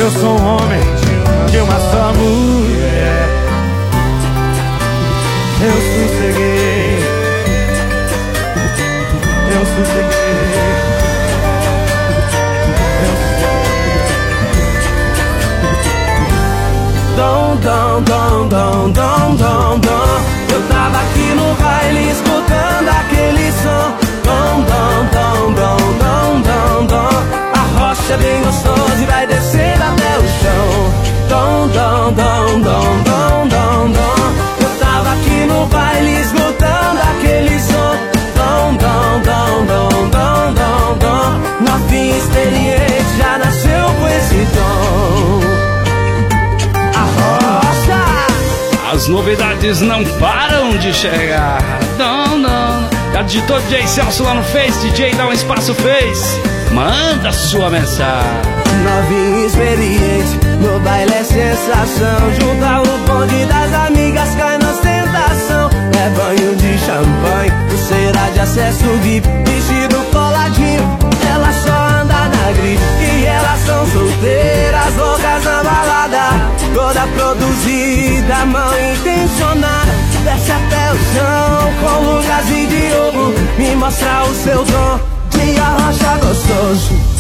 Eu sou um homem de uma só mulher. Eu sosseguei, eu sosseguei, eu sosseguei. Dom, dom, dom, dom, dom, dom, dom. Eu tava aqui no baile escutando aquele som. Dom, dom, dom, dom, dom, dom, dom. A rocha é bem gostosa e vai descer até o chão. Dom, dom, dom, dom, dom, dom, dom. Eu tava aqui no baile escutando aquele som. Dom, dom, dom, dom, dom, dom, dom. Novinha experiente já nasceu com esse dom. A rocha. As novidades não param de chegar. Dom, dom. Já digitou DJ Celso lá no Face, DJ dá um espaço Face. Manda sua mensagem. Novinha experiente, no baile é sensação. Junta o bonde das amigas, cai na ostentação. É banho de champanhe, pulseira de acesso VIP, vestido coladinho, ela só anda na grife. E elas são solteiras, loucas na balada, toda produzida, mal intencionada. Desce até o chão com Lucas e Diogo, me mostra o seu dom de arrocha gostoso.